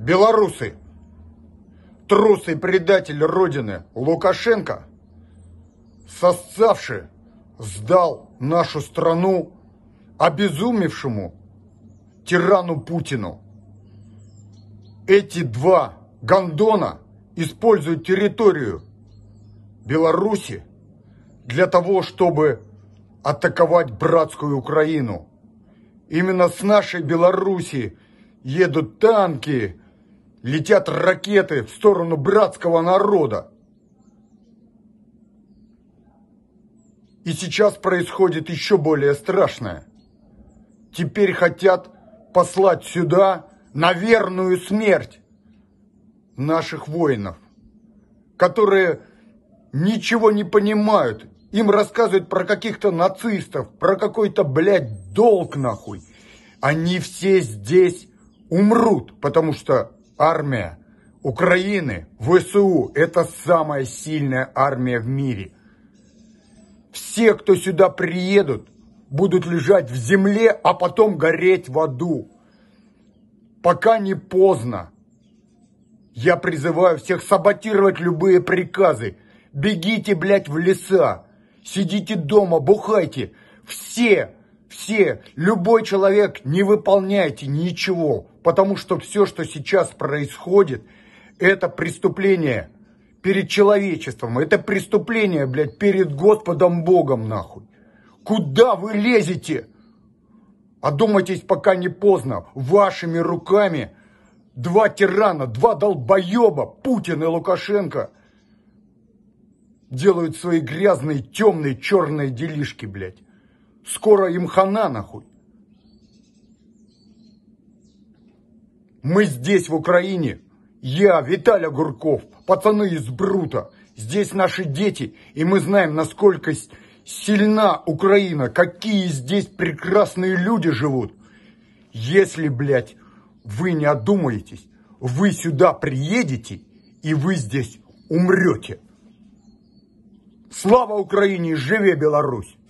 Белорусы, трус и предатель Родины Лукашенко, сосцавший, сдал нашу страну обезумевшему тирану Путину. Эти два гондона используют территорию Беларуси для того, чтобы атаковать братскую Украину. Именно с нашей Беларуси едут танки, летят ракеты в сторону братского народа. И сейчас происходит еще более страшное. Теперь хотят послать сюда на верную смерть наших воинов, которые ничего не понимают. Им рассказывают про каких-то нацистов, про какой-то, блядь, долг нахуй. Они все здесь умрут, потому что армия Украины, ВСУ, это самая сильная армия в мире. Все, кто сюда приедут, будут лежать в земле, а потом гореть в аду. Пока не поздно. Я призываю всех саботировать любые приказы. Бегите, блядь, в леса. Сидите дома, бухайте. Все, любой человек, не выполняйте ничего. Потому что все, что сейчас происходит, это преступление перед человечеством. Это преступление, блядь, перед Господом Богом, нахуй. Куда вы лезете? Одумайтесь, пока не поздно. Вашими руками два тирана, два долбоеба, Путин и Лукашенко, делают свои грязные, темные, черные делишки, блядь. Скоро им хана, нахуй. Мы здесь, в Украине. Я, Виталий Огурков, пацаны из Брута. Здесь наши дети, и мы знаем, насколько сильна Украина, какие здесь прекрасные люди живут. Если, блядь, вы не одумаетесь, вы сюда приедете, и вы здесь умрете. Слава Украине, живе Беларусь!